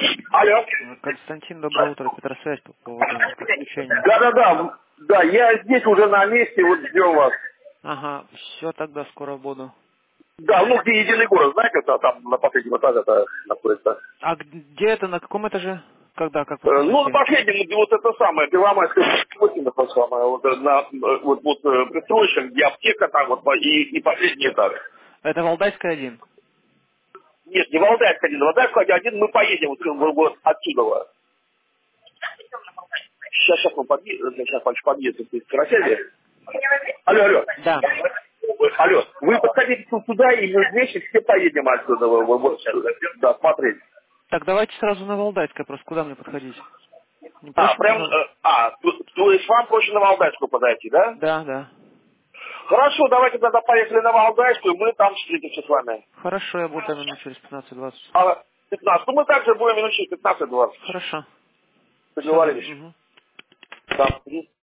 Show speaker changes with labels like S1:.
S1: Алло.
S2: Константин, доброе утро. Петросвязь по поводу подключения.
S1: Да-да-да. Да, я здесь уже на месте, вот ждем вас.
S2: Ага, все, тогда скоро буду.
S1: Да, ну где единый город, знаете, вот там на последнем этаже это находится.
S2: А где это, на каком этаже? Когда, как вас
S1: Ну, на
S2: найти?
S1: последнем, где вот это самое, Первомайская 8, это самое, вот, пристроечка, где аптека там вот, и последний этаж.
S2: Это Валдайская 1.
S1: Нет, не Валдайская один, Валдайская один мы поедем вот отсюда. Сейчас мы подъедем, сейчас подъедем из Карасели. Алло.
S2: Да.
S1: Алло, вы подходите сюда, и мы вместе все поедем отсюда, да, смотреть.
S2: Так, давайте сразу на Валдайское, просто куда мне подходить? Не
S1: А,
S2: проще
S1: прям,
S2: на...
S1: то есть вам проще на Валдайскую подойти, да?
S2: Да, да.
S1: Хорошо, давайте тогда поехали на Валдайскую, мы там встретимся с вами.
S2: Хорошо, я буду минут через 15-20.
S1: 15, ну мы также будем минут через 15-20.
S2: Хорошо. Все,
S1: Договорились.
S2: угу.
S1: Да.